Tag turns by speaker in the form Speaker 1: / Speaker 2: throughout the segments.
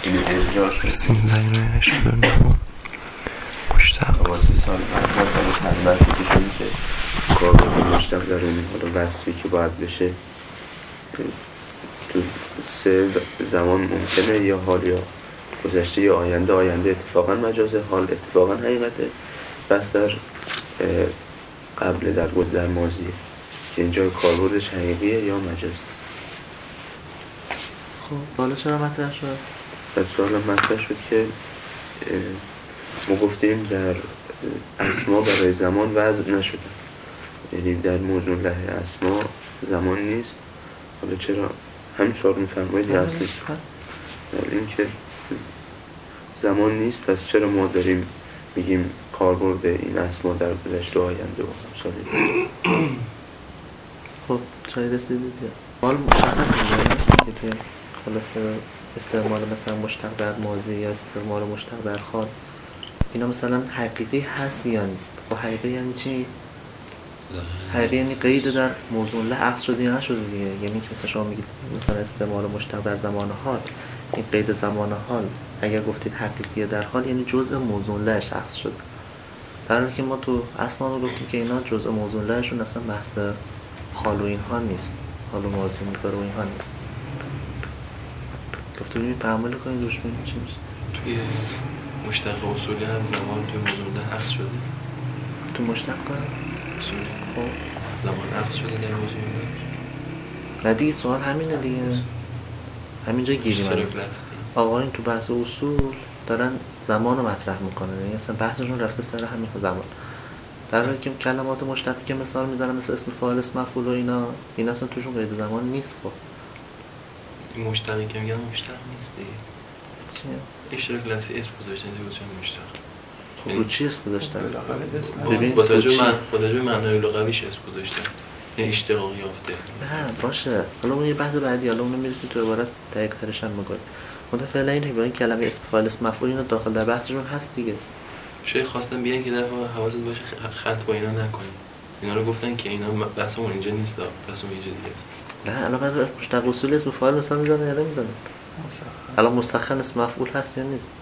Speaker 1: این ارجاع شد
Speaker 2: 1389 مشتق
Speaker 1: واسه سال بعد بحثی که شد که کاربرد مشتق در اون حالا وصفی که باید بشه تو سه زمان ممکنه، یا حال یا گذشته یا آینده. آینده اتفاقا مجازه، حال اتفاقا حقیقته، بس در قبل در ماضیه که اینجا کاربردش حقیقیه یا مجازی.
Speaker 3: خب حالا چرا مطرح شد؟
Speaker 1: بعد سوال مطرح شد که ما گفتیم در اسما برای زمان وضع نشدن، یعنی در موضوع له اسما زمان نیست. حالا چرا همین سوال میفرمایید یا اصلی حالا این که زمان نیست، پس چرا ما داریم میگیم کاربرد این اسما در گذشته و آینده و همسالی؟
Speaker 3: خب چای رسیدید یا حال مشخص می‌کنه که توی خلاصه استعمال مثلا مشتق در ماضی یا استعمال مشتق در حال اینا مثلا حقیقی هست یا نیست؟ خب حقیقی یعنی چی؟ حقیقی یعنی قید در موضوع له عکس شده یا نشده دیگه. یعنی که مثلا شما میگید مثلا استعمال مشتق در زمان حال، این قید زمان حال اگر گفتید حقیقیه در حال یعنی جزء موضوع لهش عکس شده، در حالی که ما تو اسما رو گفتیم که اینا جزء موضوع لهشون اصلا بحث حال و اینها نیست، حال و ماضی و مضارع و اینها نیست. گفتم ببینید تعامل کنید روش ببینید چی میشه.
Speaker 4: توی مشتق اصولی هم زمان توی موضوع له عکس شده.
Speaker 3: تو مشتق
Speaker 4: اصولی
Speaker 3: خب
Speaker 4: زمان عکس شده در موضوع
Speaker 3: نه دیگه، سوال همینه دیگه، همینجا گیریم. آقایون تو بحث اصول دارن زمان رو مطرح میکنن، یعنی اصلا بحثشون رفته سر همین زمان، در حالی که کلمات مشتقی که مثال میزنن مثل اسم فاعل، اسم مفعول و اینا اصلا توشون قید زمان نیست. خب
Speaker 4: این مشتقی که میگن مشتق نیست دیگه.
Speaker 3: چیه؟
Speaker 4: اشتراک لفظی اسم گذاشتن گذاشتن مشتق.
Speaker 3: خب رو چی اسم گذاشتن؟
Speaker 4: با توجه معنای لغویش اسم گذاشتن، یعنی اشتقاق یافته.
Speaker 3: نه باشه، حالا اون یه بحث بعدی، حالا اونو میرسیم تو عبارت دقیق ترش هم میگیم. خدا فعلا اینه که با این کلمه اسم فاعل اسم مفعول اینا داخل در بحثشون هست دیگه.
Speaker 4: شاید خواستن بیان که در واقع حواست باشه خلط با اینا نکنیم. اینا رو گفتن که اینا بحثمون اینجا نیست، بحثمون اینجا دیگه است.
Speaker 3: نه الان بعد مشتق اصول اسم فاعل مثلا میزنه یا نمیزنه؟ الان مستخن اسم مفعول هست یا نیست؟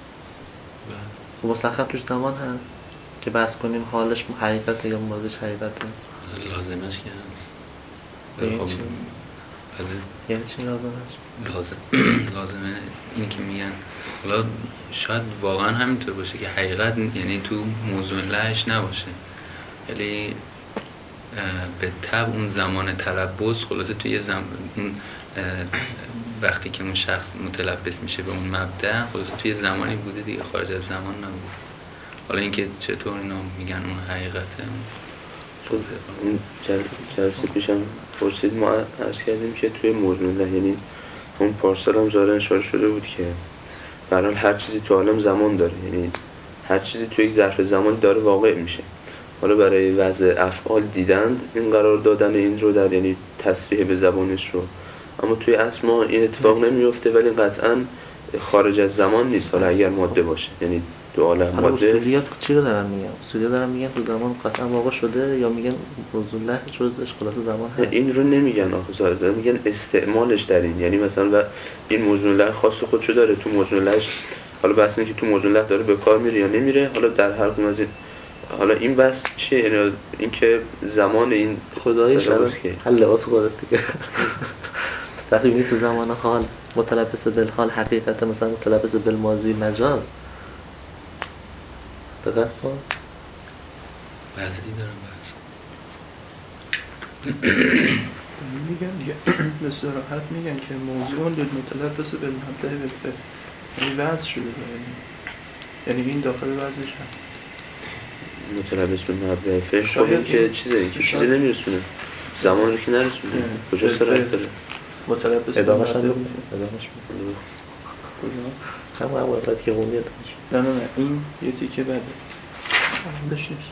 Speaker 3: خب مستخن توش زمان هست که بحث کنیم حالش حقیقته یا ماضیش حقیقته.
Speaker 5: لازمش که هست.
Speaker 3: یعنی چی لازمش؟
Speaker 5: لازمه این که میگن حالا شاید واقعا همینطور باشه که حقیقت یعنی تو موضوع لهش نباشه، ولی به طبع اون زمان تلبس خلاصه توی اون وقتی که اون شخص متلبس میشه به اون مبدأ خلاصه توی زمانی بوده دیگه، خارج از زمان نبوده. حالا اینکه چطور اینا میگن اون حقیقته،
Speaker 1: اون جلسه پیشم پرسید، ما عرض کردیم که توی موضوع له، یعنی اون پارسال هم ظاهرا اشاره شده بود که برحال هر چیزی تو عالم زمان داره، یعنی هر چیزی توی یک ظرف زمان داره واقع میشه. حالا برای وضع افعال دیدند این قرار دادن این رو در، یعنی تصریح به زبانش رو، اما توی اسما این اتفاق نمیفته، ولی قطعاً خارج از زمان نیست. حالا اگر ماده باشه، یعنی تو عالم ماده.
Speaker 3: اصولیات چی رو دارن میگن؟ اصولیات دارن میگن تو زمان قطعا واقع شده، یا میگن موضوع له جزءش خلاص زمان هست؟
Speaker 1: این رو نمیگن آخه، ظاهرا میگن استعمالش در این، یعنی مثلا و این موضوع له خاص خودشو داره، تو موضوع لهش حالا بحث اینه که تو موضوع له داره به کار میره یا نمیره. حالا در هر کدوم از این، حالا این بحث چیه؟ یعنی اینکه زمان این
Speaker 3: خداییش حل لباس خودت دیگه. وقتی میگی تو زمان حال متلبس بالحال حقیقت، مثلا متلبس بالماضی مجاز، دقت کن
Speaker 5: بعضی دارم بحث
Speaker 6: میگن دیگه به صراحت میگن که موضوع متلبس بالمبدأ بالفعل، یعنی وضع شده، یعنی این داخل وضعش هست.
Speaker 1: متلبس بالمبدأ بالفعل خب این که چیزی نمیرسونه، زمان رو که نرسونه، کجا سرعت داره؟
Speaker 6: متلبس
Speaker 3: ادامهش هم ادامهش هم وقتی که قومی ادامهش
Speaker 6: نه این یه تیکه بعده اولش نیست.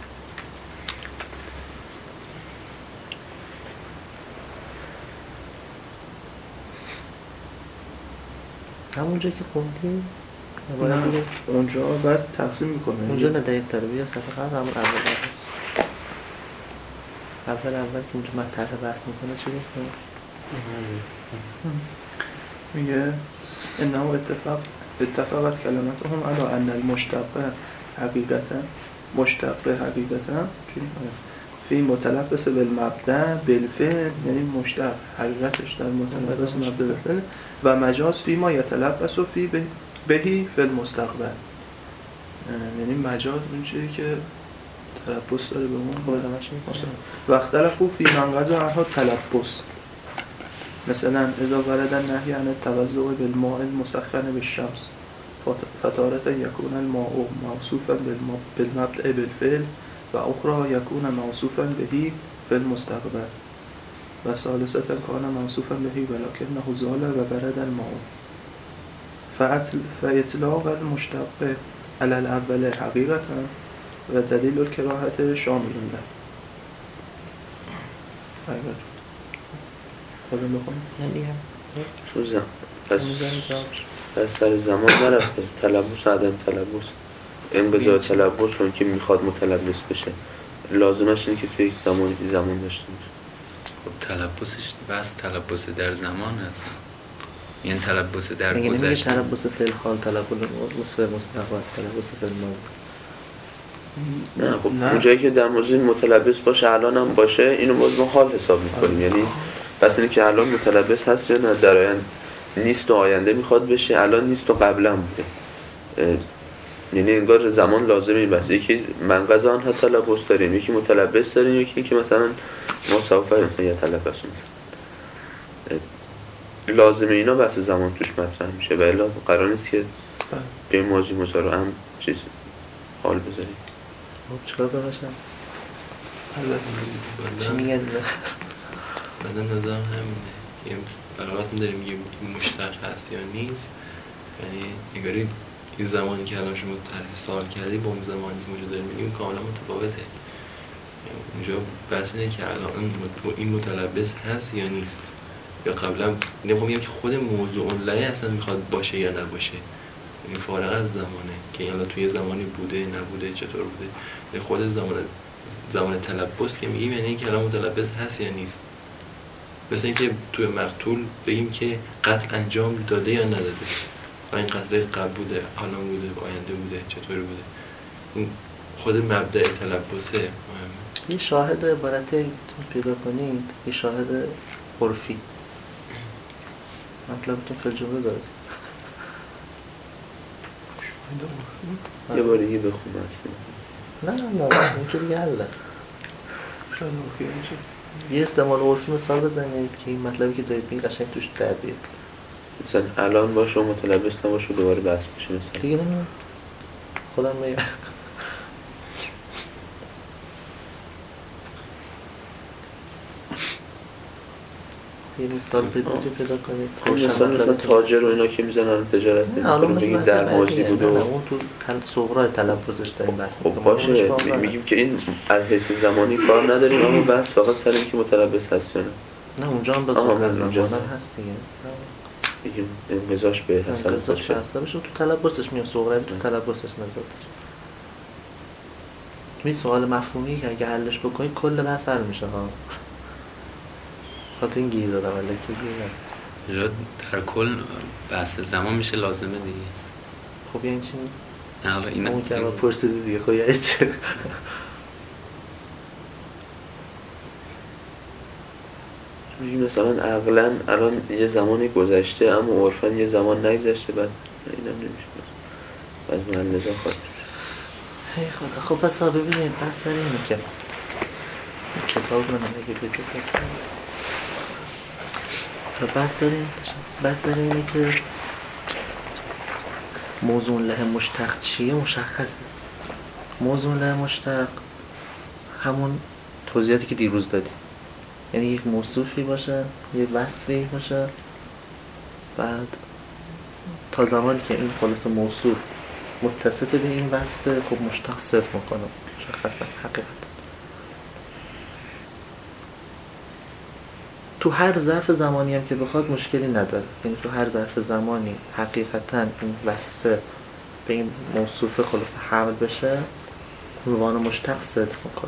Speaker 3: همونجا که خوندی
Speaker 6: نه اونجا بعد تقسیم میکنه،
Speaker 3: اونجا نه دقیق تره، بیا صفحه قبل همون اول که اونجا مطرح بحث میکنه چی گفت؟
Speaker 6: میگه انه اتفاق اتفقت کلمتهم علی ان المشتق حقیقتا فی متلبس بالمبدأ بالفعل، یعنی مشتق حقیقتش در متلبس مبدأ بالفعل و مجاز فی ما یتلبس فی بهی فی المستقبل، یعنی مجاز اون چیزی که تلبس داره به اون خودمش میکنه. و اختلفوا فی من قضا عنها تلبس، مثلا اذا ورد النهی عن التوضؤ بالماء المسخن بالشمس فتارة یکون الماء موصوفا بالمبدأ بالفعل و اخرى یکون موصوفا بهی فی المستقبل و ثالثة کان موصوفا بهی ولکنه زال و ورد الماء فاطلاق المشتق علی الاول حقیقتا و دلیل الکراهت شامل له. خودم بخونم
Speaker 1: پس سر زمان نرفته، تلبس عدم تلبس، این به جای تلبس اون که میخواد متلبس بشه لازمش اینه که توی یک زمان داشته باشه.
Speaker 5: خب تلبسش بس تلبس در زمان هست، یعنی تلبس در
Speaker 3: گذشته،
Speaker 5: گذشته.
Speaker 3: تلبس فی الحال، تلبس فی المستقبل، تلبس فی الماضی.
Speaker 1: نه خب اونجایی که در موضوع متلبس باشه الان هم باشه اینو باز ما حال حساب میکنیم، یعنی پس اینه که الان متلبس هست یا نه، در آینده نیست و آینده میخواد بشه، الان نیست و قبلا بوده، یعنی انگار زمان لازمه. بس یکی منقض آنها تلبس داریم، یکی متلبس داریم، یکی که مثلا ما سوفه مثلا یه تلبس مثلا لازمه، اینا بس زمان توش مطرح میشه و الا قرار نیست که به موضوع مزارو هم چیز حال بذاریم.
Speaker 3: خب چرا باشم؟ چی میگن؟
Speaker 4: بعدا نظرم همینه که برای داریم میگیم مشتق هست یا نیست، یعنی نگاری این زمانی که الان شما طرح سوال کردی با اون زمانی که اونجا داریم میگیم کاملا متفاوته. اونجا بحث اینه که الان این متلبس هست یا نیست، یا قبلا نمیخوام بگم که خود موضوع لایه اصلا میخواد باشه یا نباشه، این فارغ از زمانه که الان توی زمانی بوده نبوده چطور بوده. خود زمان تلبس که میگیم یعنی اینکه الان متلبس هست یا نیست. مثلا اینکه توی مقتول بگیم که قتل انجام داده یا نداده، و این قتل قبل بوده، الان بوده، آینده بوده، چطوری بوده. این خود مبدأ تلبسه مهمه.
Speaker 3: یه شاهد عبارتی پیدا کنید، یه شاهد عرفی، مطلبتون فی الجمله درست.
Speaker 1: یه بار دیگه بخون
Speaker 3: نه این که دیگه حله. یه استعمال عرفی مثال بزنید که این مطلبی که دارید بگید قشنگ توش در بیاد.
Speaker 1: مثلا الان باشه و متلبس نباشه دوباره بحث بشه مثلا
Speaker 3: دیگه نمیدونم خودم میگم. یه مثال پیدا کنید.
Speaker 1: مثلا تاجر و اینا که میزنن تجارت میکنن بگیم در ماضی بود و
Speaker 3: اون تو صغرای تلبسش داریم بحث
Speaker 1: میکنیم. باشه میگیم که این از حیث زمانی کار نداریم، اما بحث فقط سر این که متلبس هست یا
Speaker 3: نه اونجا هم باز زمان هست دیگه.
Speaker 1: بگیم انقضاش به
Speaker 3: حسابش تو تلبسش میاد، صغرای تو تلبسش نذاتش. این سوال مفهومی که اگه حلش بکنید کل بحث حل میشه ها. خاطر این گیر دادم ولی که گیر
Speaker 5: ندادم. در کل بحث زمان میشه لازمه دیگه.
Speaker 3: خب یعنی چی؟
Speaker 5: نه حالا این
Speaker 3: اون که ما پرسیدی دیگه خب یعنی چی؟
Speaker 1: مثلا عقلا الان یه زمانی گذشته اما عرفاً یه زمان نگذشته، بعد اینم نمیشه بعد من لذا خواهد.
Speaker 3: هی خدا. خب پس ها ببینید بحث در اینه که کتاب من اگه بگید بحث در اینه که موضوع له مشتق چیه مشخصه. موضوع له مشتق همون توضیحاتی که دیروز دادیم، یعنی یک موصوفی باشه، یک وصفی باشه، بعد تا زمانی که این خلاص موصوف متصف به این وصف خب مشتق صدق میکنه مشخصه حقیقت. تو هر ظرف زمانی هم که بخواد مشکلی نداره، یعنی تو هر ظرف زمانی حقیقتا این وصف به این موصوف خلاص حمل بشه عنوان مشتق صدق میکنه.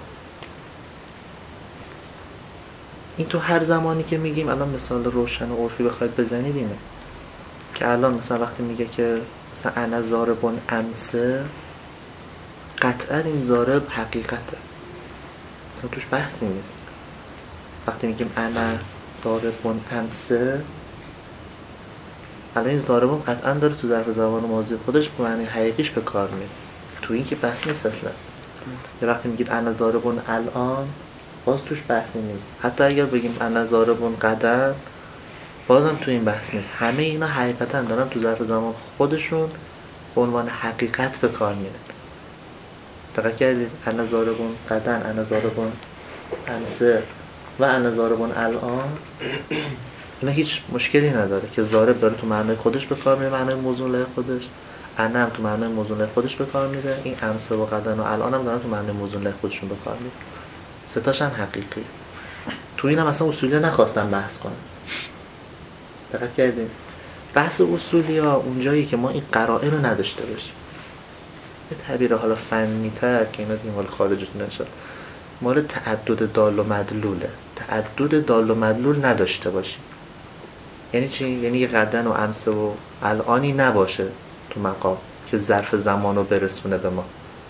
Speaker 3: این تو هر زمانی که میگیم الان مثال روشن و عرفی بخواید بزنید اینه که الان مثلا وقتی میگه که مثلا انا ضاربون امسه، قطعا این ضارب حقیقته، مثلا توش بحثی نیست. وقتی میگیم انا ضاربون امسه، الان این ضاربون قطعا داره تو ظرف زمان ماضی خودش به معنی حقیقیش به کار میره، تو این که بحث نیست اصلا. یا وقتی میگید انا ضاربون الان، باز توش بحثی نیست. حتی اگر بگیم انا ضاربون غدا، بازم تو این بحث نیست. همه اینا حقیقتا دارن تو ظرف زمان خودشون به عنوان حقیقت به کار میرن. دقیق کردید؟ انا ضاربون غدا، انا ضاربون امسه و انا ضاربون الان، اینا هیچ مشکلی نداره که ضارب داره تو معنای خودش به کار میره، معنای موضوع له خودش. انا هم تو معنای موضوع له خودش به کار میره. این امسه و غدا و الان هم دارن تو معنای موضوع له خودشون به کار میره. سه تاش هم حقیقی. تو این هم اصلا اصولی نخواستن بحث کنن. دقیق کردید؟ بحث اصولی ها اونجایی که ما این قرائن رو نداشته باشیم. به تعبیر حالا فنی تر که اینا دیگه مال خارجتون نشه، مال تعدد دال و مدلوله. تعدد دال و مدلول نداشته باشیم یعنی چی؟ یعنی یه غدن و امسه و الانی نباشه تو مقام که ظرف زمان رو برسونه به ما.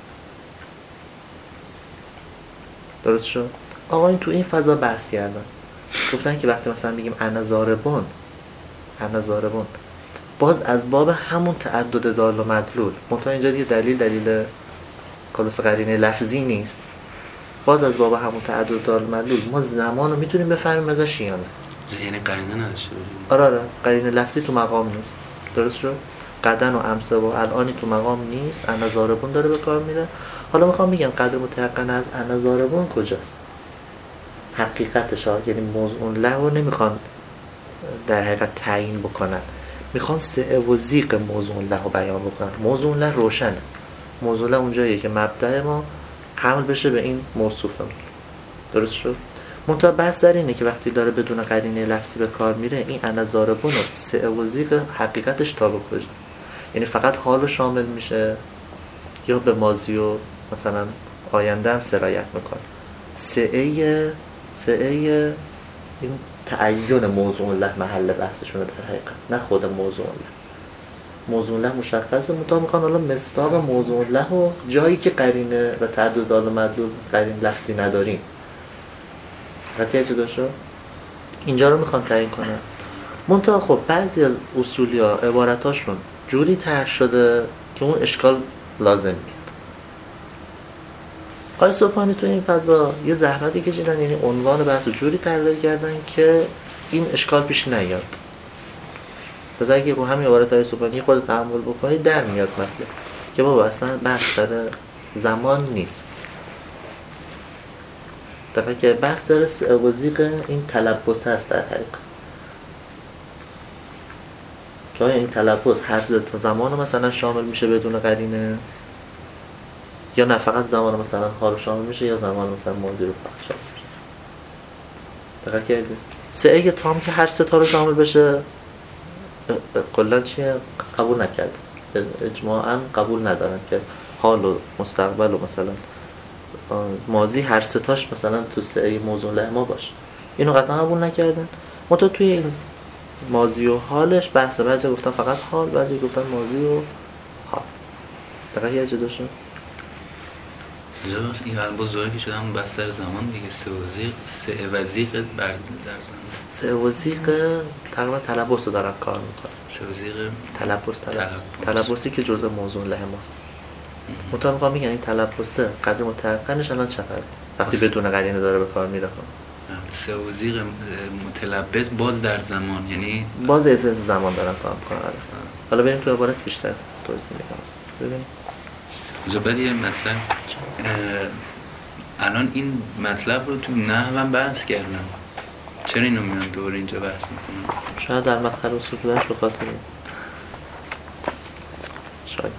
Speaker 3: درست شد؟ آقا این تو این فضا بحث کردن، گفتن که وقتی مثلا میگیم انا ضاربون، انا ضاربون، باز از باب همون تعدد دال و مدلول، منتها اینجا دیگه دلیل خلاص قرینه لفظی نیست، باز از باب همون تعدد دال و مدلول ما زمان رو میتونیم بفهمیم ازش یا نه.
Speaker 5: یعنی قرینه نداشته
Speaker 3: باشیم. آره قرینه لفظی تو مقام نیست. درست شد؟ قدن و امسه و الانی تو مقام نیست، انا ضاربون داره به کار میره. حالا میخوام بگم قدر متيقن از انا ضاربون کجاست؟ حقیقتش ها، یعنی موضوع له رو نمیخوان در حقیقت تعیین بکنن، میخوان سعه و ضیق موضوع له رو بیان بکنن. موضوع له روشنه. موضوع له اونجاییه که مبدأ ما حمل بشه به این موصوفمون. درست شد؟ منتها بحث در اینه که وقتی داره بدون قرینه لفظی به کار میره، این انا ضاربون و سعه و ضیق حقیقتش تا به کجاست؟ یعنی فقط حال رو شامل میشه یا به ماضی و مثلا آینده هم سرایت میکنه؟ سعه این تعین موضوع له محل بحثشونه در حقیقت، نه خود موضوع له. موضوع له مشخصه، منتها میخوان حالا مصداق موضوع له و جایی که قرینه و تعدد دال و مدلول قرین لفظی نداریم، قطعه چه داشته؟ اینجا رو میخوان تعیین کنن. منتها خب بعضی از اصولی ها عبارتاشون جوری طرح شده که اون اشکال لازم میاد. آقای سبحانی تو این فضا یه زحمتی کشیدن، یعنی عنوان بحث رو جوری طراحی کردن که این اشکال پیش نیاد. پس اگه رو همین عبارت های سبحانی خودت تأمل بکنی در میاد مطلب که بابا اصلا بحث در زمان نیست، دفعه که بحث در وضیق این تلبس هست در حقیقت، که آیا این تلبس هر زمان مثلا شامل میشه بدون قرینه یا نه فقط زمان مثلا حال شامل میشه یا زمان مثلا ماضی رو فقط شامل میشه. دقیق کردید؟ سعه تام که هر ستا رو شامل بشه کلا چیه قبول نکرد، اجماعاً قبول ندارن که حال و مستقبل و مثلا ماضی هر ستاش مثلا تو سعه موضوع له ما باشه. اینو قطعا قبول نکردن. منتها توی این ماضی و حالش بحث، بعضی گفتن فقط حال، بعضی گفتن ماضی و حال. دقیق یه جدا شد.
Speaker 5: اینجا این بزرگی که شدن بحث در زمان دیگه، سعه و ضیق در زمان،
Speaker 3: سعه و ضیق تقریبا تلبس رو دارن کار میکنن.
Speaker 5: سعه و ضیق
Speaker 3: تلبسی که جزء موضوع له ماست. منتها میخوام میگن این تلبسه قدر متيقنش الان چقدر وقتی بدون قرینه داره به کار میره.
Speaker 5: سعه و ضیق متلبس باز در زمان، یعنی
Speaker 3: باز از زمان دارن کار میکنن. حالا بریم تو عبارت بیشتر توضیح میدم. ببین
Speaker 5: اینجا بعد یه مطلب، الان این مطلب رو تو نحو هم بحث کردم، چرا اینو میان دوباره اینجا بحث میکنن؟
Speaker 3: شاید در مدخل اصول بهش به خاطر شاید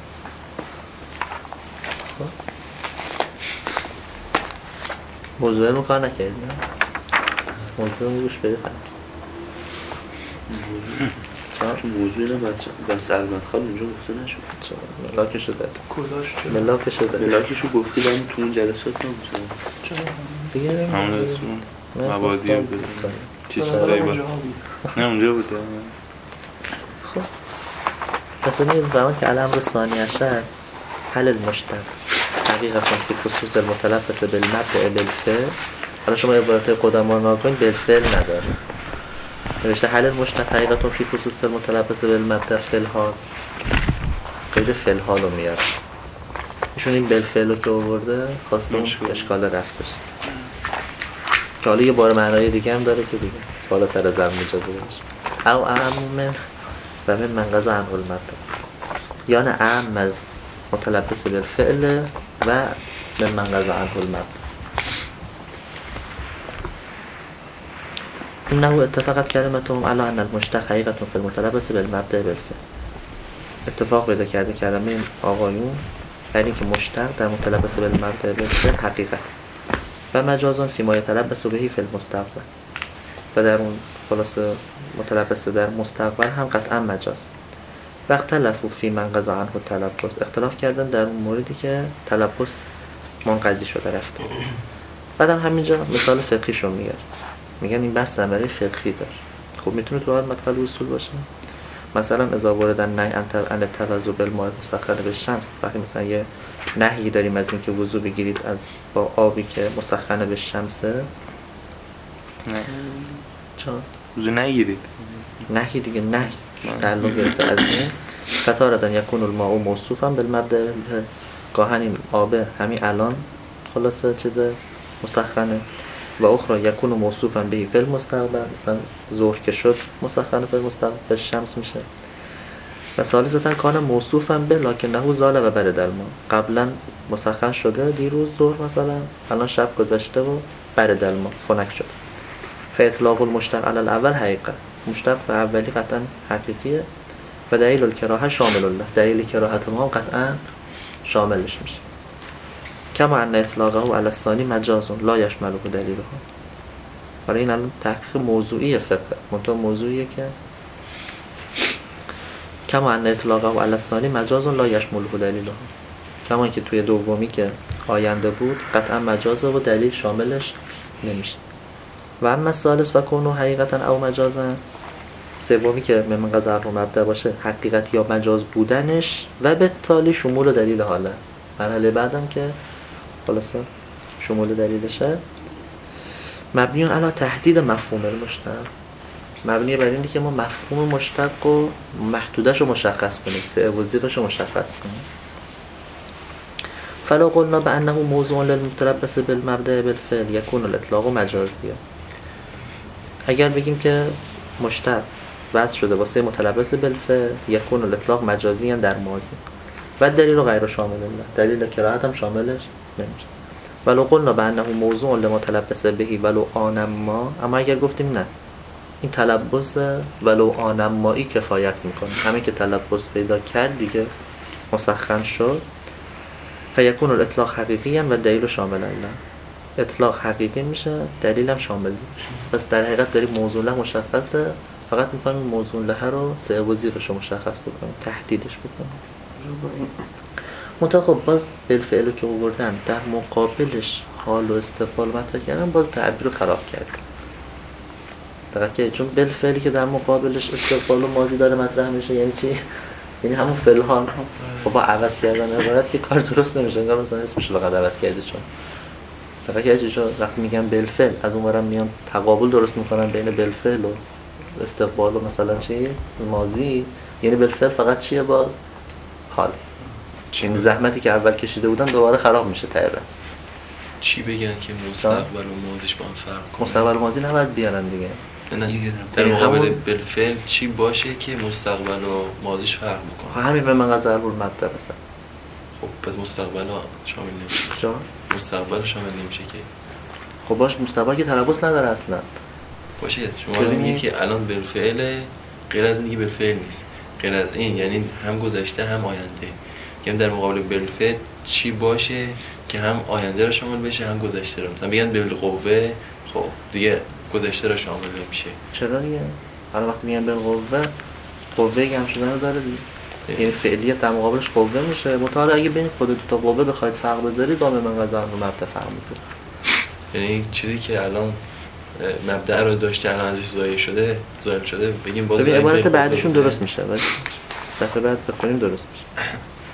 Speaker 3: موضوع رو کار نکردی نه؟ موضوع رو گوش بده
Speaker 1: تو موضوع بس المدخل اونجا گفته نشد.
Speaker 3: ملاکشو داد.
Speaker 6: کلاش چه؟
Speaker 1: ملاکشو گفتی ولی تو این جلسات نمیشه.
Speaker 6: چرا؟
Speaker 3: دیگه
Speaker 2: همون اسمون مبادی رو بده چیزایی بود. نه اونجا بود.
Speaker 3: خب پس ببینید فرمان که الامر الثانی عشر حل المشتق حقیقتا فی خصوص المتلبس بالمبدأ بالفعل. حالا شما عبارت قدما رو کنید بالفعل نداره، نوشته حل المشتق حقیقتا فی خصوص المتلبس بالمبدأ فی الحال، قید فی الحال رو میاره. ایشون این بالفعل رو که آورده خواسته اون اشکال رفت بشه که حالا یه بار معنای دیگه هم داره که دیگه بالاتر از اجازه باشه. او اعم و من منقض عنه المبدأ، یا نه اعم از متلبس بالفعل و من منقض عنه المبدأ. انه اتفقت کلمتهم علی ان المشتق حقیقت فی المتلبس بالمبدأ بالفعل. اتفاق پیدا کرده کلمه آقایون یعنی اینکه مشتق در متلبس بالمبدأ بالفعل حقیقت و مجازون فی ما یتلبس بهی فی المستقبل، و در اون خلاصه متلبس در مستقبل هم قطعا مجاز. و اختلفوا فی منقض عنه التلبس، اختلاف کردن در اون موردی که تلبس منقضی شده رفته. بعدم همینجا مثال فقهیشو میگن این بحث ثمره فقهی داره. خب میتونه تو هر مدخل اصول باشه. مثلا اذا ورد النهی عن التوضؤ بالماء المسخن بالشمس، وقتی مثلا یه نهی داریم از اینکه وضو بگیرید از با آبی که مسخن به شمسه،
Speaker 2: نه
Speaker 3: چون
Speaker 2: وضو نگیرید،
Speaker 3: نهی دیگه نهی تعلق گرفته از این فتارة یکون الماء موصوفا بالمبدأ، گاهن این آبه همین الان خلاصه چیز مسخنه، و اخرى یکون موصوفا به فی المستقبل، مثلا ظهر که شد مسخن فی المستقبل به شمس میشه. و ثالثا کان موصوفا به لکنه زال و برد الماء، قبلا مسخن شده دیروز ظهر مثلا، الان شب گذشته و برد الماء خنک شد. فاطلاق المشتق علی الاول حقیقت، مشتق به اولی قطعا حقیقیه و دلیل الکراهه شامل الله، دلیل کراهت ما قطعا شاملش میشه. کما ان اطلاقه علی الثانی مجاز لا یشمله دلیله. برای این الان تحقیق موضوعی فقه، منتها موضوعیه که کما ان اطلاقه علی الثانی مجاز لا یشمله دلیله، کما اینکه توی دومی که آینده بود قطعا مجازه و دلیل شاملش نمیشه. و اما الثالث و کونه حقیقتا او مجازا، سومی که من قضا رو مبدأ باشه حقیقت یا مجاز بودنش و به تالی شمول دلیل حاله، مرحله بعدم که خلاصه شمول دلیلشه مبنیون علی تحدید مفهوم المشتق، مبنی بر اینه که ما مفهوم مشتق و محدودش رو مشخص کنیم، سعه و زیغش رو مشخص کنیم. فلا قلنا بانه موضوع للمتلبس بالمبدأ بالفعل یکون الاطلاق مجازیه. اگر بگیم که مشتق وضع شده واسه متلبس بالفعل یکون الاطلاق مجازی در ماضی و دلیل غیر شامل الله، دلیل کراهت هم شاملش نمیشه. ولو قلنا بانه موضوع لمتلبس بهی ولو آنما، اما اگر گفتیم نه این تلبس ولو آنمایی کفایت میکنه، همین که تلبس پیدا کرد دیگه مسخن شد، فیکون الاطلاق حقیقی و دلیل شامل الله، اطلاق حقیقی میشه دلیل هم شامل میشه. پس در حقیقت داریم موضوع له مشخصه، فقط میخوایم موضوع له رو سعه و زیغش رو مشخص بکنیم، تحدیدش بکنیم. منتها خب باز بالفعل رو که آوردن در مقابلش حال و استقبال مطرح کردن، باز تعبیر رو خراب کرد. دقیقا که چون بالفعلی که در مقابلش استقبال و ماضی داره مطرح میشه یعنی چی؟ یعنی همون فعل ها خب با عوض کردن عبارت که کار درست نمیشه، انگار مثلا اسمش رو عوض کرده. چون دقیقا که چون وقتی میگن بالفعل از اون ورم میان تقابل درست میکنن بین بالفعل و استقبال و مثلا چی؟ ماضی، یعنی بالفعل فقط چیه؟ باز حال. این زحمتی که اول کشیده بودن دوباره خراب میشه ته بس.
Speaker 4: چی بگن که مستقبل و ماضیش با هم فرق کنه؟
Speaker 3: مستقبل و ماضی نباید بیارن دیگه.
Speaker 4: نه در مقابل بالفعل چی باشه که مستقبل و ماضیش فرق میکنه؟
Speaker 3: همین به من قضا رو مبدأ مثلا.
Speaker 4: خب بعد مستقبل ها شامل نمیشه.
Speaker 3: جا؟
Speaker 4: مستقبل شامل نمیشه که.
Speaker 3: خب باش مستقبل که تلبس نداره اصلا.
Speaker 4: باشه شما میگی که الان بالفعل غیر از اینکه بالفعل نیست. غیر از این یعنی هم گذشته هم آینده. یعنی در مقابل بالفعل چی باشه که هم آینده رو شامل بشه هم گذشته رو. مثلا بگن بالقوه، خب دیگه گذشته رو شامل نمیشه.
Speaker 3: چرا دیگه؟ الان وقتی میگن بالقوه، قوه گم شدن رو داره دیگه. یعنی فعلیت در مقابلش قوه میشه. مطالعه اگه بین خود دو تا قوه بخواید فرق بذارید، با من قضا رو مبدأ فرق بذارید.
Speaker 4: یعنی چیزی که الان مبدأ رو داشته الان ازش زایل شده بگیم باز
Speaker 3: ببین عبارت بعدشون درست میشه. دفعه بعد بکنیم درست میشه.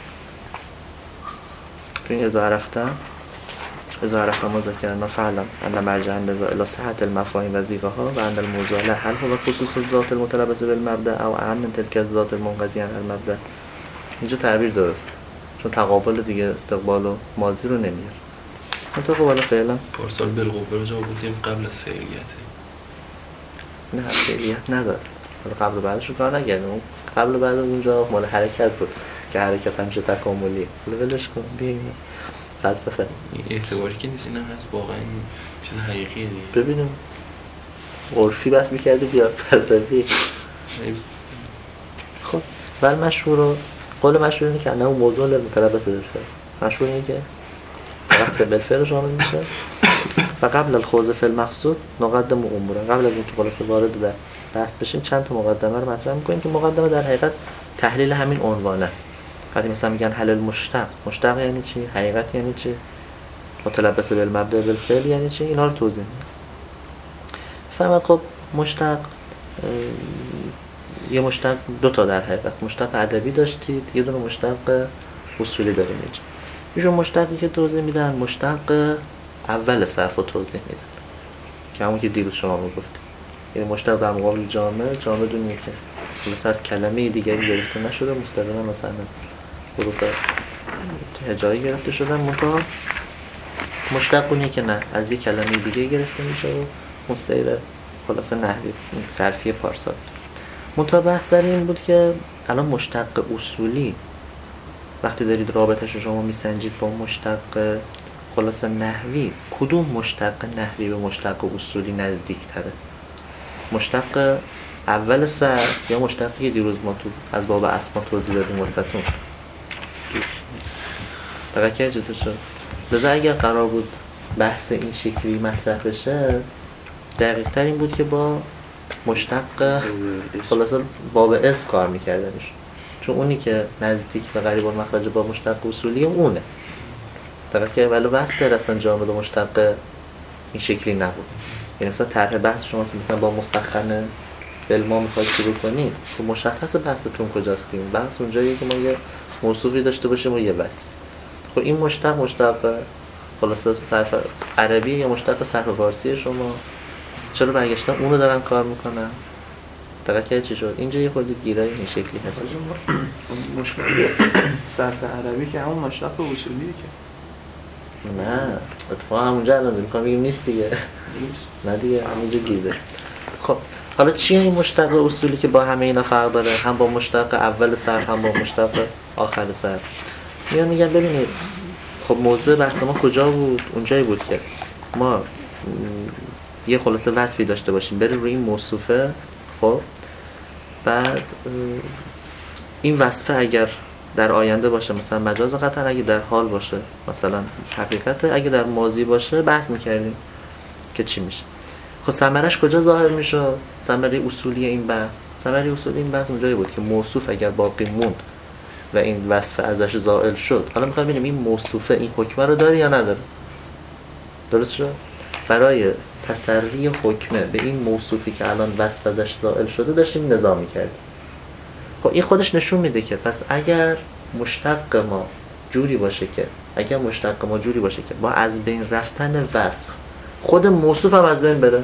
Speaker 3: تو این اذا عرفتم مذاکرنا فعلم ان مرجع النزاع الى صحة المفاهیم و زیغه‌ها و ان الموضوع لا هل هو خصوص الذات المتلبس بالمبدأ او اهم من تلك الذات المنقضیة عن المبدأ. اینجا تعبیر درست، چون تقابل دیگه استقبال و ماضی رو نمیاره. منطقه بالا فعلا
Speaker 4: پارسال بالقوه رو جا بودیم قبل از فعلیته.
Speaker 3: نه فعلیت نداره، حالا قبل و بعدش رو کار نگردیم. اون قبل و بعد اونجا مال حرکت بود که حرکت همیشه تکاملی. حالا ولش کن بیایم فلسفه است.
Speaker 4: این اعتباری که نیست، این هم هست واقعا چیز حقیقیه دیگه.
Speaker 3: ببینیم عرفی بس میکردی بیاد فلسفی. خب ولی مشهور قول مشهور اینه که انه موضوع للمتلبس بالفعل. مشهور اینه که فقط بالفعل شامل میشه و قبل الخوض فی المقصود نقدم امور. قبل از اینکه خلاصه وارد در بحث بشیم چند تا مقدمه رو مطرح می‌کنیم که مقدمه در حقیقت تحلیل همین عنوان است. وقتی مثلا میگن حلل مشتق یعنی چی؟ حقیقت یعنی چی؟ متلبس بالمبدأ بالفعل یعنی چی؟ اینا رو توضیح میدم. فهمید؟ خب مشتق یه مشتق دو تا در حقیقت مشتق ادبی داشتید، یه دونه مشتق اصولی داریم اینجا. ایشون مشتقی که توضیح میدن مشتق اول صرف رو توضیح میدن که همون که دیروز شما میگفتید. یعنی مشتق در مقابل جامع دونیه که مثلا از کلمه دیگری گرفته نشده، مستقیما مثلا از حروف هجایی گرفته شدن. منتها مشتق اونیه که نه از یک کلمه دیگه گرفته میشه و مستعیر خلاصه نحوی صرفی پارسال. منتها بحث در این بود که الان مشتق اصولی وقتی دارید رابطش رو شما میسنجید با مشتق خلاصه نحوی، کدوم مشتق نحوی به مشتق اصولی نزدیک تره؟ مشتق اول صرف یا مشتقی که دیروز ما تو از باب اسما توضیح دادیم واسهتون؟ دقیقا که چطور شد؟ لذا اگر قرار بود بحث این شکلی مطرح بشه دقیق تر این بود که با مشتق خلاصه باب اسم کار میکردنش، چون اونی که نزدیک به قریب المخرج با مشتق اصولی اونه. دقیق که ولی بحث اصلا جامد و مشتق این شکلی نبود. یعنی مثلا طرح بحث شما که مثلا با مستخن بالما میخواید شروع کنید که مشخص بحثتون کجاست؟ این بحث اونجاییه که ما یه موصوفی داشته باشیم و یه وصف. خب این مشتق خلاصه صرف عربی یا مشتق صرف فارسی شما چرا برگشتن اونو دارن کار میکنن؟ دقیق که چی شد؟ اینجا یه خورده گیرای این شکلی هست.
Speaker 6: مشتق صرف عربی که همون مشتق اصولیه که
Speaker 3: نه اتفاقا همونجا الان داریم میگیم نیست دیگه. نه دیگه همینجا گیره. خب حالا چیه این مشتق اصولی که با همه اینا فرق داره؟ هم با مشتق اول صرف هم با مشتق آخر صرف. میگن ببینید خب موضوع بحث ما کجا بود؟ اونجایی بود که ما یه خلاصه وصفی داشته باشیم بریم روی این موصوفه. خب بعد این وصفه اگر در آینده باشه مثلا مجاز قطعا، اگه در حال باشه مثلا حقیقت، اگه در ماضی باشه بحث میکردیم که چی میشه. خب ثمرش کجا ظاهر میشه؟ ثمره اصولی این بحث اونجایی بود که موصوف اگر باقی موند و این وصف ازش زائل شد، حالا میخوایم ببینیم این موصوفه این حکمه رو داره یا نداره. درست شد؟ برای تسری حکمه به این موصوفی که الان وصف ازش زائل شده داشتیم نظام میکردیم. خب این خودش نشون میده که پس اگر مشتق ما جوری باشه که با از بین رفتن وصف خود موصوف هم از بین بره،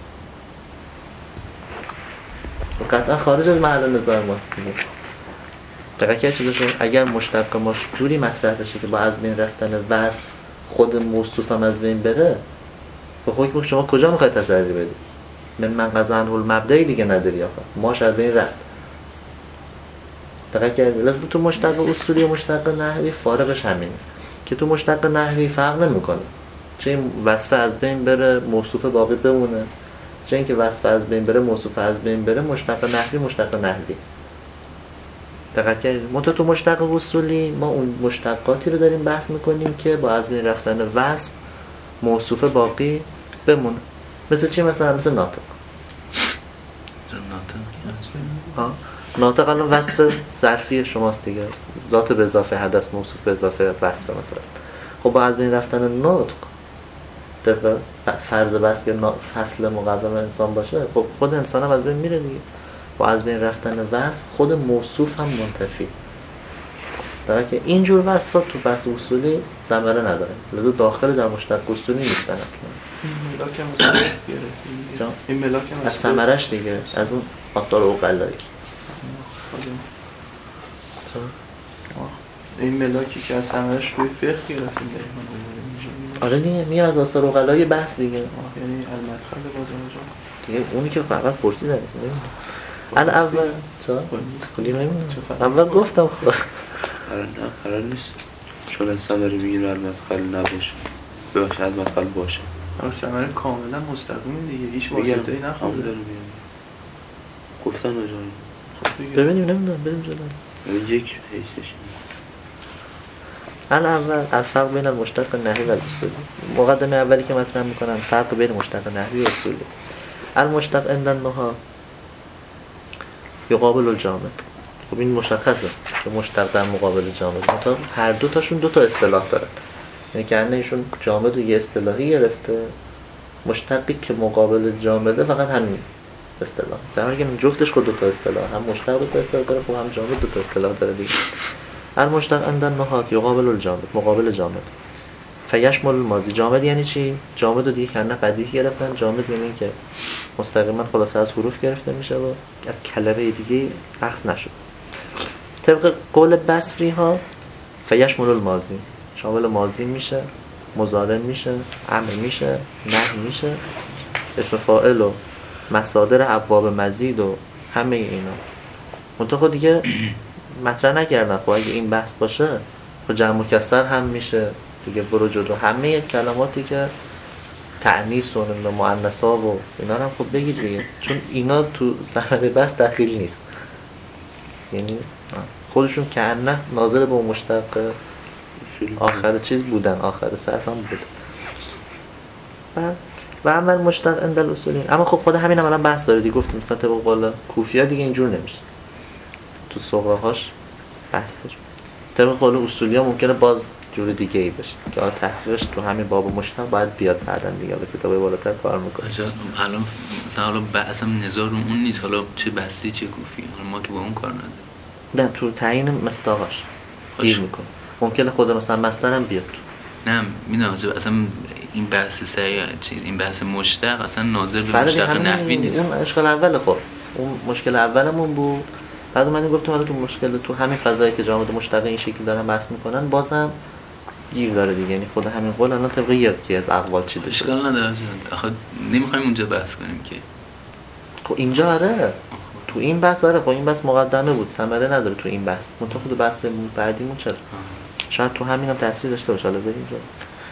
Speaker 3: قطعا خارج از محل نظام ماست دیگه. دقیقا چی بشه؟ اگر مشتق ما جوری مطرح بشه که با از بین رفتن وصف خود موصوف هم از بین بره، به حکم شما کجا میخواید تسری بدید؟ من قضا عنه المبدأ دیگه نداری آخه ماش از بین رفت. دقیقا لازم تو مشتق اصولی و مشتق نحوی فارقش همینه که تو مشتق نحوی فرق نمیکنه چه این وصف از بین بره موصوف باقی بمونه، چه اینکه وصف از بین بره موصوف از بین بره. مشتق نحوی دقیقا تو مشتق اصولی ما اون مشتقاتی رو داریم بحث میکنیم که با از بین رفتن وصف موصوف باقی بمونه. مثل چی؟ مثل ناطق. ناطق الان وصف ظرفی شماست دیگه، ذات به اضافه حدث موصوف به اضافه وصف مثلا. خب با از بین رفتن نطق طبق فرض بس که فصل مقوم انسان باشه، خب خود انسان هم از بین میره دیگه. با از بین رفتن وصف خود موصوف هم منتفی. در که اینجور وصفات تو بحث اصولی ثمره نداره، لذا داخل در مشتق اصولی نیستن اصلا.
Speaker 6: ملاک هم اصولی گرفتیم. این ملاک هم
Speaker 3: از ثمرش دیگه، از اون آثار اوغلایی.
Speaker 6: این ملاکی که از ثمرش روی فقه گرفتیم دقیقاً.
Speaker 3: آره دیگه میگم از آثار اوغلایی بحث دیگه.
Speaker 6: یعنی المدخل باز اونجا
Speaker 3: دیگه اونی که اول پرسیدم. اول چرا؟ کلی نمیدونم. اول گفتم خب.
Speaker 1: قرار نیست چون از ثمره بگیر المدخل نباشه. باشه از مدخل باشه.
Speaker 6: اما ثمره کاملا مستقیم دیگه، هیچ واسطه‌ای نخواهد داره بیان.
Speaker 1: گفتن آجا.
Speaker 3: ببینیم نمیدونم بریم جلو.
Speaker 1: یک حیثش.
Speaker 3: اول الفرق بین المشتق النحوی و الاصولی. مقدمه اولی که مطرح میکنم فرق بین مشتق نحوی و اصولی. المشتق عند النحاة یقابل الجامد. خب این مشخصه که مشتق در مقابل جامد. مثلا هر دو تاشون دو تا اصطلاح دارن. یعنی که ایشون جامد رو یه اصطلاحی گرفته، مشتقی که مقابل جامده فقط همین اصطلاح. در حالی که جفتش خود دو تا اصطلاح، هم مشتق دو تا اصطلاح داره، خب هم جامد دو تا اصطلاح داره دیگه. المشتق عند النحاة یقابل الجامد، مقابل جامد. فیشمل الماضی. جامد یعنی چی؟ جامد رو دیگه کنه بدیهی گرفتن. جامد یعنی که مستقیما خلاصه از حروف گرفته میشه و از کلمه دیگه اخذ نشد. طبق قول بصری ها فیشمل الماضی، شامل ماضی میشه، مضارع میشه، امر میشه، نهی میشه، اسم فاعل و مصادر ابواب مزید و همه اینا. منتها دیگه مطرح نکردن. خب اگه این بحث باشه خب جمع مکسر هم میشه دیگه، برو جلو. همه کلماتی که تأنیث و مؤنثا و اینا هم خب بگید دیگه، چون اینا تو ثمره بحث دخیل نیست. یعنی خودشون کأنه ناظر به اون مشتق آخر چیز بودن، آخر صرف هم بود. و عمل مشتق عند الاصولین. اما خب خود همین عملا بحث داره دیگه. گفتیم مثلا طبق قول کوفی‌ها دیگه اینجور نمیشه، تو صغراهاش بحث داره. طبق قول اصولی‌ها ممکنه باز جور دیگه ای بشه که تحقیقش تو همین باب مشتق باید بیاد بعداً دیگه، به کتاب بالاتر کار میکنه.
Speaker 5: الان مثلا حالا بحثم نظار رو اون نیست، حالا چه بحثی چه کوفی، حالا ما که با اون کار نداریم.
Speaker 3: نه تو تعیین مصداقش گیر میکنه. ممکنه خود مثلا مصدر هم بیاد.
Speaker 5: نه میدونم اصلا این بحث این بحث مشتق اصلا ناظر به مشتق نحوی نیست.
Speaker 3: اون اشکال اوله. خب اون مشکل اولمون بود. بعد من گفتم حالا تو مشکل تو همین فضایی که جامد مشتق این شکلی دارن بحث میکنن بازم گیر داره دیگه. یعنی خود همین قول الان طبق یکی از اقوال چیده شد.
Speaker 5: اشکال نداره. آخه نمیخوایم اونجا بحث کنیم که.
Speaker 3: خب اینجا آره. تو این بحث آره. خب این بحث مقدمه بود، ثمره نداره تو این بحث. منتها خود بحث بعدیمون چرا؟ شاید تو همین هم تاثیر داشته باشه. حالا بریم جلو.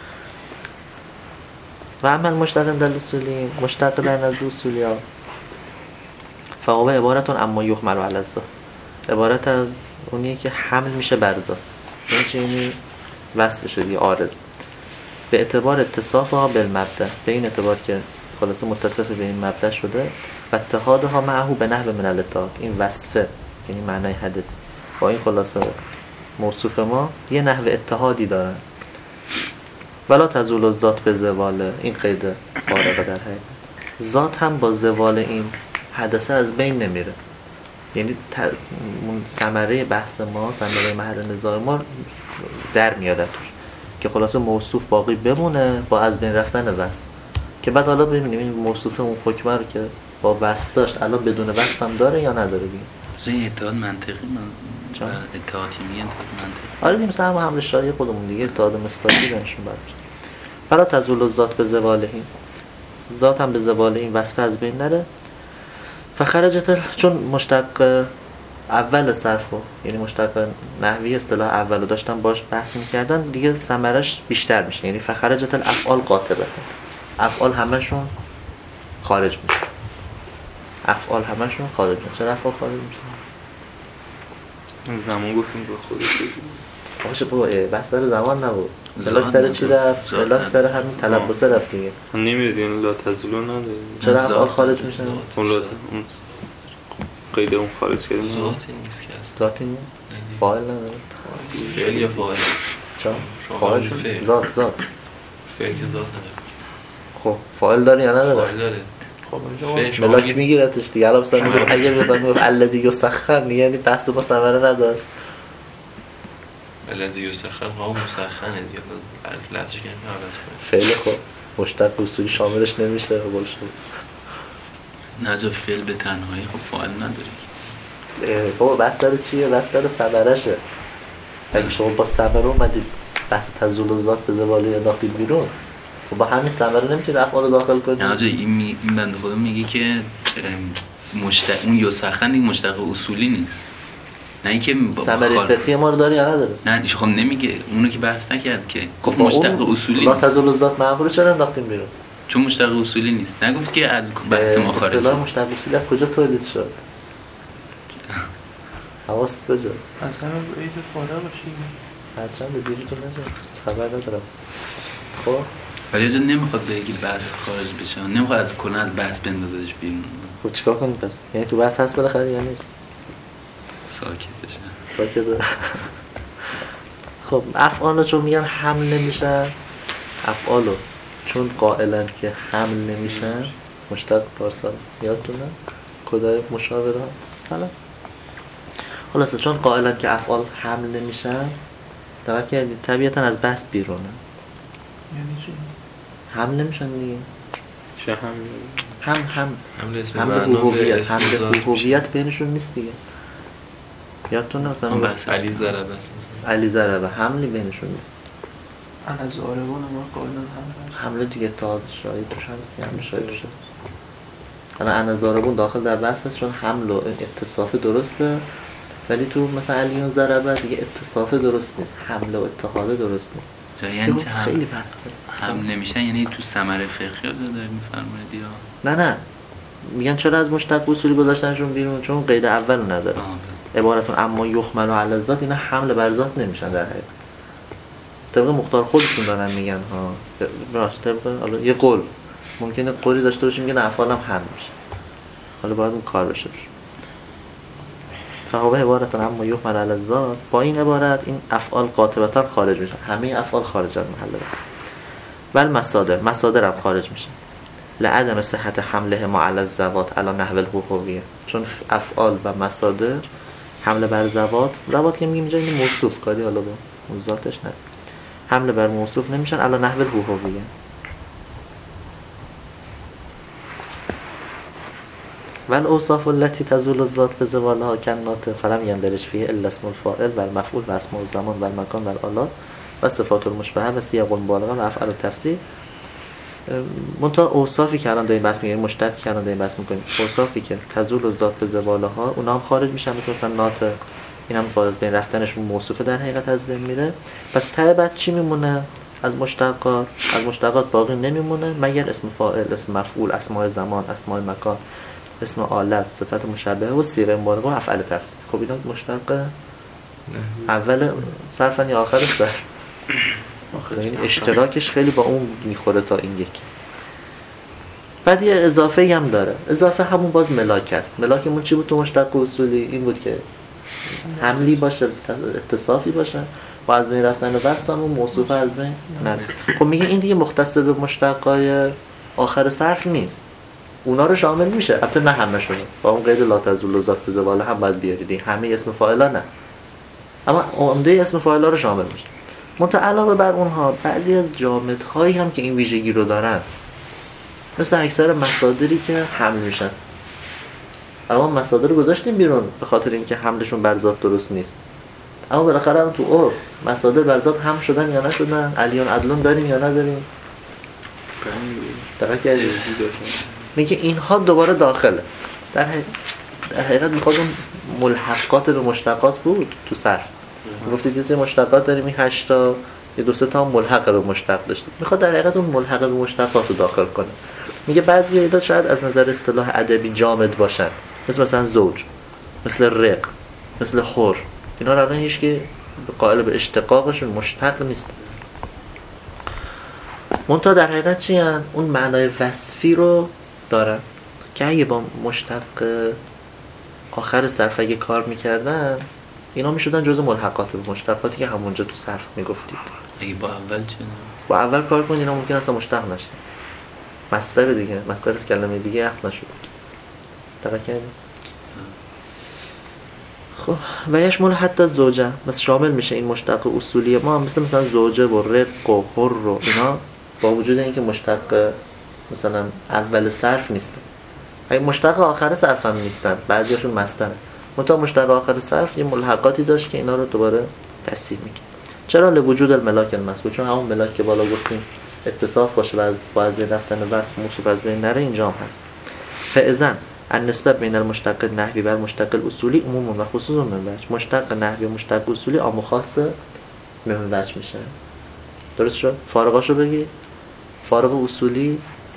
Speaker 3: و عمل مشتق در اصولی، مشتق در نزد اصولیا فهو عبارتون اما یحمل علی الذات. عبارت از اونیه که حمل میشه بر ذات. این چیزی وصف شدی عارض به اعتبار اتصافها بالمبدا، به این اعتبار که خلاصه متصف به این مبدا شده. و اتحادها معه به نحو من الاتحاد. این وصفه یعنی معنای حدث با این خلاصه موصوف ما یه نحو اتحادی دارن. ولا تزول الذات به زوال. این قید فارقه در حقیقت. ذات هم با زوال این حدثه از بین نمیره. یعنی ثمره بحث ما، ثمره محل نزاع ما در میاد توش که خلاصه موصوف باقی بمونه با از بین رفتن وصف. که بعد حالا ببینیم این موصوف اون حکمه رو که با وصف داشت الان بدون وصف هم داره یا نداره دیگه.
Speaker 5: این اتحاد منطقی من اتحادی میگن منطقی.
Speaker 3: آره دیگه مثلا هم حمل شایی خودمون دیگه اتحاد مصداقی بهشون برمیشه. فلا تزول الذات به زواله. ذات هم به زوال این وصف از بین نره. فخرجت، چون مشتق اول صرفو یعنی مشتق نحوی اصطلاح اولو داشتن باش بحث میکردن دیگه ثمرش بیشتر میشه. یعنی فخرجت الافعال قاطبه. افعال همشون خارج میشه. افعال همشون خارج میشه. چرا افعال خارج میشه؟
Speaker 2: زمان گفتیم با خودش
Speaker 3: باشه بابا بحث سر زمان نبود. بلاک سر چی رفت؟ بلاک سر همین تلبسه رفت دیگه.
Speaker 2: نمیدید یعنی لا تزولو نداره.
Speaker 3: چرا افعال خارج میشن؟
Speaker 2: اون لا قید اون خارج کردیم.
Speaker 4: ذاتی نیست که اصلا.
Speaker 3: ذاتی نیست؟ فاعل نداره؟
Speaker 4: فعل یا فاعل؟
Speaker 3: چرا؟ فاعل ذات
Speaker 4: فعل که ذات نداره.
Speaker 3: خب فاعل داره یا نداره؟
Speaker 4: فاعل داره.
Speaker 6: خب اینجا
Speaker 4: شما
Speaker 3: ملاک
Speaker 4: میگید-
Speaker 3: میگیرتش دیگه. الان مثلا میگه اگه مثلا میگه الذی یسخر، یعنی بحث با ثمره نداشت.
Speaker 4: الذی یسخر ها مسخنه دیگه، الف لفظش کنیم حالت
Speaker 3: فعل خب مشتق اصولی شاملش نمیشه قول شد.
Speaker 5: نجا فعل به تنهایی خب فاعل نداری.
Speaker 3: بابا بحث سر چیه؟ بحث سر ثمرشه. اگه شما با ثمره اومدید بحث تزول ذات به زوالی انداختید بیرون، خب با همین ثمره نمیتونید افعال رو داخل کنید.
Speaker 5: نجا این بنده خدا میگه که اون یسخن این مشتق اصولی نیست، نه اینکه
Speaker 3: ثمره فقهی ما رو داره یا نداره؟
Speaker 5: نه خب نمیگه اونو که بحث نکرد که
Speaker 3: خب
Speaker 5: گفت مشتق اصولی
Speaker 3: لا
Speaker 5: نیست،
Speaker 3: تزول ذات معمول چرا انداختیم بیرون؟
Speaker 5: چون مشتق اصولی نیست. نگفت که از بحث ما خارجه.
Speaker 3: اصطلاح مشتق اصولی از کجا تولید شد؟ حواست کجا؟
Speaker 6: اصلا عید فارغ باشیم
Speaker 3: سرچند دیریتون نشه خبر ندارم. خب
Speaker 5: ولی اجازه نمیخواد بگه که بحث خارج بشه، نمیخواد از کلا از بحث بندازش بیرون،
Speaker 3: خب چیکار کنید پس؟ یعنی تو بحث هست بالاخره یا نیست؟
Speaker 5: ساکت بشه.
Speaker 3: ساکته. خب افعالو چون میگن حمل نمیشن، افعالو چون قائلن که حمل نمیشن، مشتق پارسال یادتونه؟ کدای مشاوره حالا خلاصه چون قائلن که افعال حمل نمیشن، دقیق کردید طبیعتا از بحث بیرونه.
Speaker 6: یعنی چی؟
Speaker 3: حمل نمیشن دیگه.
Speaker 1: چه هم
Speaker 4: حمل اسم
Speaker 3: حمل
Speaker 4: معنا به
Speaker 3: حقوقیت،
Speaker 4: اسم
Speaker 3: حمل
Speaker 4: ذات میشه.
Speaker 3: حقوقیت بینشون نیست دیگه. یادتونه مثلا
Speaker 5: اون
Speaker 3: میگه
Speaker 5: بحث
Speaker 4: علی ضربه است مثلا.
Speaker 3: علی ضربه، حملی بینشون نیست.
Speaker 6: انا زاربون ما قائلن هم هست.
Speaker 3: حمله دیگه اتحاد شاید توش هست دیگه، حمله شاید توش هست. حالا انا زاربون داخل در بحث هست چون حمل و اتصاف درسته، ولی تو مثلا علیون ضربه دیگه اتصاف درست نیست، حمله و اتحاد درست نیست.
Speaker 5: یعنی
Speaker 3: که
Speaker 5: چه
Speaker 3: خیلی بحث داره.
Speaker 5: هم نمیشن، یعنی تو ثمره فقهی رو داره میفرمایید یا
Speaker 3: نه میگن چرا از مشتق اصولی گذاشتنشون بیرون؟ چون قید اول نداره. عبارتون اما یخمل و علی ذات، اینا حمل بر ذات نمیشن در حقیقت. طبق مختار خودشون دارن میگن ها. راست طبق حالا یه قول ممکنه قولی داشته باشیم که افعال هم حمل میشه. حالا باید اون کار بشه. فهو عبارتون اما یخمل علی ذات، با این عبارت این افعال قاطبتا خارج میشن. همه افعال خارج از محل بحث. بل مصادر هم خارج میشن. لعدم صحت حمله ما علی الزوات علی نحو الحقوقیه، چون افعال و مصادر حمله بر زوات که میگیم اینجا این موصوف کاری حالا با ذاتش نه، حمله بر موصوف نمیشن علی نحو الحقوقیه. ول اوصاف التي تزول الذات بزوالها کنات فلم یندرج فیه الا اسم الفاعل و المفعول و اسماء الزمان و المکان و الآلات و صفات المشبهه و سیاق المبالغه و افعال التفضیل. منتها اوصافی که الان داریم بحث می‌کنیم، مشتقی که الان داریم بحث می‌کنیم، اوصافی که تزول الذات به زوالها، اونا هم خارج میشن، مثلا نات این هم باز بین رفتنشون موصوفه در حقیقت از بین میره. پس ته بعد چی میمونه از مشتقات باقی نمیمونه مگر اسم فاعل، اسم مفعول، اسماء زمان، اسماء مکان، اسم آلت، صفت مشبهه و صیغه مبالغه و افعال تفضیل. خب اینا مشتق اول صرفا یا آخرش ده. این اشتراکش خیلی با اون میخوره تا این یکی. بعد یه اضافه هم داره. اضافه همون باز ملاک است. ملاکمون چی بود تو مشتق اصولی؟ این بود که حملی باشه، اتصافی باشه و از بین رفتن وصلمون موصوفه از بین نه. خب میگه این دیگه مختص به مشتقای آخر صرف نیست، اونا رو شامل میشه. البته نه همه‌شون، با اون قید لا تزول ذات به زوال هم باید بیارید، همه اسم فاعلا نه، اما عمده اسم فاعلا رو شامل میشه. منتها علاوه بر اونها بعضی از جامدهایی هم که این ویژگی رو دارن، مثل اکثر مصادری که حمل میشن. اما مصادر رو گذاشتیم بیرون به خاطر اینکه حملشون بر ذات درست نیست، اما بالاخره هم تو عرف مصادر بر ذات هم شدن یا نشدن، علیون عدلون داریم یا نداریم. دقیق کردید؟ میگه اینها دوباره داخله. در حقیقت میخواد اون ملحقات به مشتقات بود تو صرف. گفتید یه سری مشتقات داریم، این 8 تا یه 2 تا ملحق به مشتق داشتیم، میخواد در حقیقت اون ملحق به مشتقات رو داخل کنه. میگه بعضی اینا شاید از نظر اصطلاح ادبی جامد باشن، مثلا زوج، مثل رق، مثل حر، اینا رو الان هیچ که قائل به اشتقاقشون مشتق نیست. منتها در حقیقت چی هن؟ اون معنای وصفی رو دارن که اگه با مشتق آخر صرف اگه کار میکردن اینا میشدن جزء ملحقات به مشتقاتی که همونجا تو صرف میگفتید.
Speaker 5: اگه با اول چه؟
Speaker 3: با اول کار کنید اینا ممکن است مشتق نشن. مصدر دیگه، مصدر از کلمه دیگه اخذ نشده. دقیق کردیم؟ خب و یشمل حتی زوجه، مثل شامل میشه این مشتق اصولی ما، مثلا زوجه و رق و حر و اینا، با وجود اینکه مشتق مثلا اول صرف نیستن، اگه مشتق آخر صرف هم نیستن، بعضیاشون مصدره، منتها مشتق آخر صرف یه ملحقاتی داشت که اینا رو دوباره تصحیح میگه. چرا؟ لوجود الملاک المسبوق، چون همون ملاک که بالا گفتیم اتصاف باشه و با از بین رفتن وصف موصوف از بین نره، اینجا هم هست. فاذا النسبه بین المشتق نحوی و المشتق الاصولی عموم و خصوص من وجه. مشتق نحوی و مشتق اصولی عام و خاص من وجه میشه. درست شد؟ فارغاشو بگی. فارغ اصولی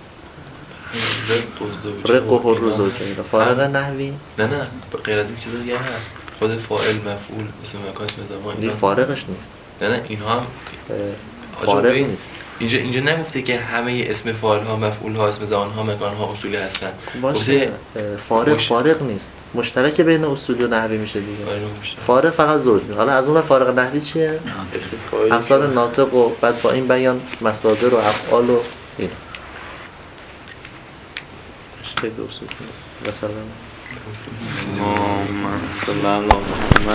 Speaker 3: رق و حر و زوجه. فارغ نحوی
Speaker 4: نه غیر از این چیزا دیگه هست. خود فاعل، مفعول، اسم مکان، اسم زمان،
Speaker 3: این فارغش نیست.
Speaker 4: نه اینها هم
Speaker 3: فارغ نیست.
Speaker 4: اینجا نگفته که همه اسم فاعل ها، مفعول ها، اسم زمان ها، مکان ها اصولی هستن.
Speaker 3: باشه فارغ نیست. مشترک بین اصولی و نحوی میشه دیگه. فارغ فقط زوج. حالا از اون فارغ نحوی چیه؟ امثال ناطق و بعد با این بیان مصادر و افعال و این. مثلا
Speaker 2: اللهم صل علی محمد.